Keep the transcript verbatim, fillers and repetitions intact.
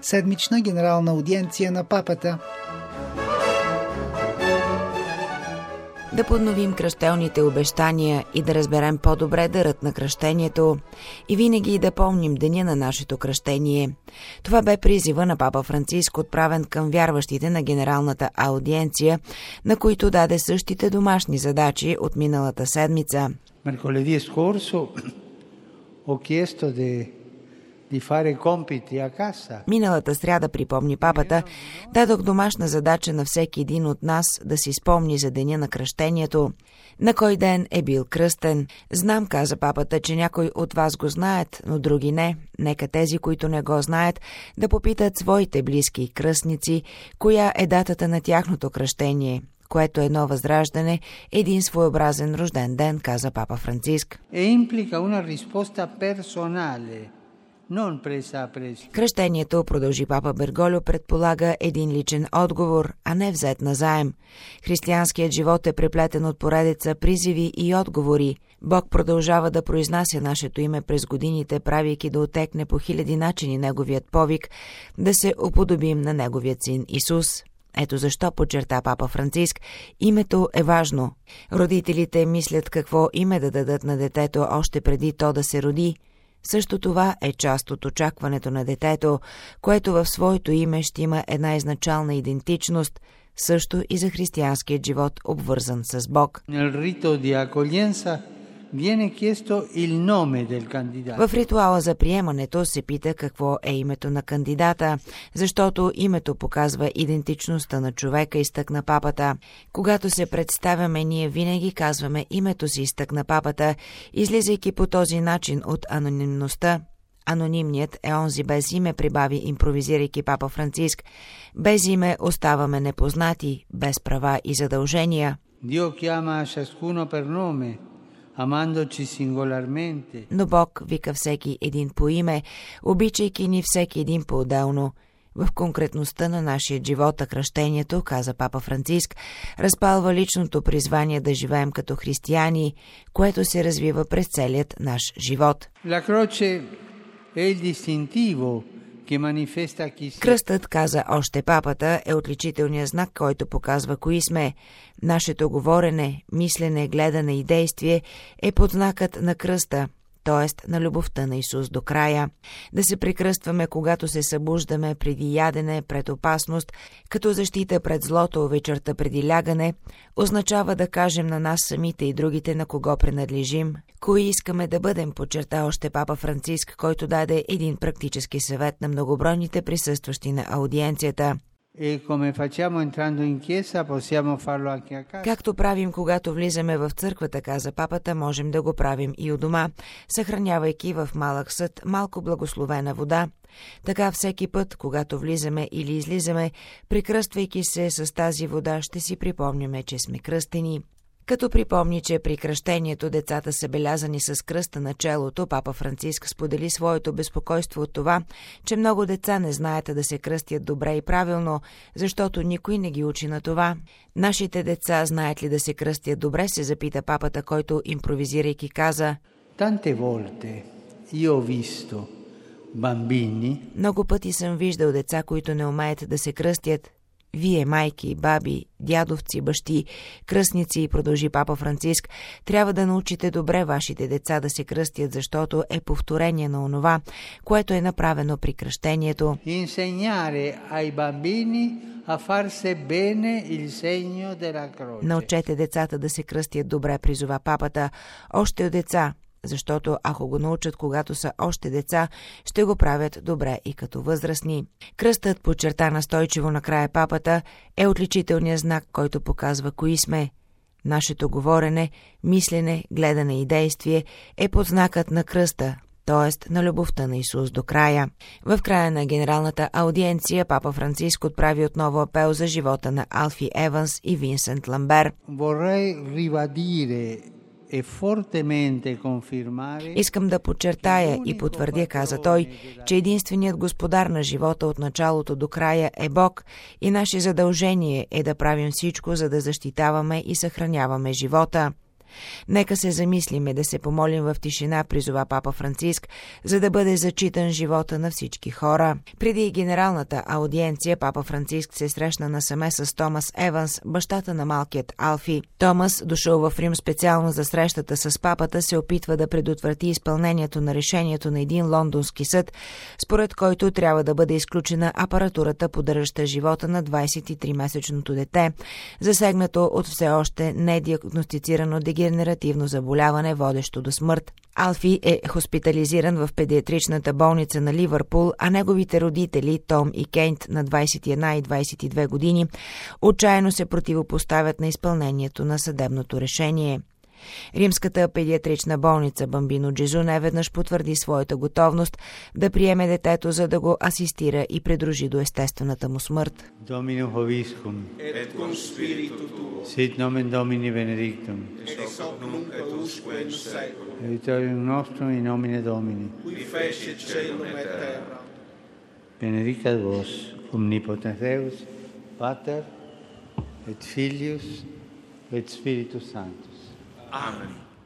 седмична генерална аудиенция на папата. Да подновим кръщелните обещания и да разберем по-добре дарът на кръщението и винаги да помним деня на нашето кръщение. Това бе призива на папа Франциск, отправен към вярващите на Генералната аудиенция, на които даде същите домашни задачи от миналата седмица. Mercoledì scorso ho chiesto di di fare compiti a casa. Миналата сряда, припомни папата, дадох домашна задача на всеки един от нас да си спомни за деня на кръщението. На кой ден е бил кръстен? Знам, каза папата, че някои от вас го знаят, но други не. Нека тези, които не го знаят, да попитат своите близки и кръстници, коя е датата на тяхното кръщение, което е едно възраждане, един своеобразен рожден ден, каза папа Франциск. E implica una risposta personale. Кръщението, продължи папа Берголио, предполага един личен отговор, а не взет назаем. Християнският живот е преплетен от поредица призиви и отговори. Бог продължава да произнася нашето име през годините, правейки да отекне по хиляди начини неговият повик, да се уподобим на неговият син Исус. Ето защо, подчерта папа Франциск, името е важно. Родителите мислят какво име да дадат на детето още преди то да се роди. Също това е част от очакването на детето, което в своето име ще има една изначална идентичност, също и за християнският живот, обвързан с Бог. В ритуала за приемането се пита какво е името на кандидата, защото името показва идентичността на човека, изтъкна папата. Когато се представяме, ние винаги казваме името си, изтъкна папата, излизайки по този начин от анонимността. Анонимният е онзи без име, прибави, импровизирайки папа Франциск. Без име оставаме непознати, без права и задължения. Dio chiama a ciascuno per nome. Но Бог вика всеки един по име, обичайки ни всеки един по-отделно. В конкретността на нашия живот, а кръщението, каза папа Франциск, разпалва личното призвание да живеем като християни, което се развива през целият наш живот. Кръстът, каза още папата, е отличителният знак, който показва кои сме. Нашето говорене, мислене, гледане и действие е подзнакът на кръста, т.е. на любовта на Исус до края. Да се прекръстваме, когато се събуждаме, преди ядене, пред опасност, като защита пред злото вечерта преди лягане, означава да кажем на нас самите и другите на кого принадлежим, кои искаме да бъдем, подчерта още папа Франциск, който даде един практически съвет на многобройните присъстващи на аудиенцията. Както правим, когато влизаме в църквата, каза папата, можем да го правим и у дома, съхранявайки в малък съд малко благословена вода. Така всеки път, когато влизаме или излизаме, прикръствайки се с тази вода, ще си припомняме, че сме кръстени. Като припомни, че при кръщението децата са белязани с кръста на челото, папа Франциск сподели своето безпокойство от това, че много деца не знаят да се кръстят добре и правилно, защото никой не ги учи на това. Нашите деца знаят ли да се кръстят добре, се запита папата, който, импровизирайки, каза: Танте волте io ho visto bambini. Много пъти съм виждал деца, които не умеят да се кръстят. Вие, майки, баби, дядовци, бащи, кръстници, продължи папа Франциск, трябва да научите добре вашите деца да се кръстят, защото е повторение на онова, което е направено при кръщението. Научете децата да се кръстят добре, призова папата, още от деца, защото ако го научат, когато са още деца, ще го правят добре и като възрастни. Кръстът, подчерта настойчиво накрая папата, е отличителният знак, който показва кои сме. Нашето говорене, мислене, гледане и действие е подзнакът на кръста, т.е. на любовта на Исус до края. В края на Генералната аудиенция папа Франциск отправи отново апел за живота на Алфи Еванс и Винсент Ламбер. Искам да подчертая и потвърдя, каза той, че единственият господар на живота от началото до края е Бог и наше задължение е да правим всичко, за да защитаваме и съхраняваме живота. Нека се замислиме да се помолим в тишина, призова папа Франциск, за да бъде зачитан живота на всички хора. Преди генералната аудиенция, папа Франциск се срещна насаме с Томас Еванс, бащата на малкият Алфи. Томас, дошъл в Рим специално за срещата с папата, се опитва да предотврати изпълнението на решението на един лондонски съд, според който трябва да бъде изключена апаратурата, поддържаща живота на двадесет и три-месечното дете, засегнато от все още недиагностицирано дегенеративно заболяване, водещо до смърт. Алфи е хоспитализиран в педиатричната болница на Ливърпул, а неговите родители, Том и Кейнт, на двадесет и една и двадесет и две години, отчаяно се противопоставят на изпълнението на съдебното решение. Римската педиатрична болница Бамбино Джезу неведнъж потвърди своята готовност да приеме детето, за да го асистира и придружи до естествената му смърт. Domino hoviscum, et cum spiritu tuo, sit nomen Domini benedictum, ex hoc nunc et usque in saeculum, aiutorium nostrum in nomine Domini, qui fecit caelum et terra. benedicat vos, omnipotens Deus, Pater, et Filius, et Spiritus Sanctus. Amen.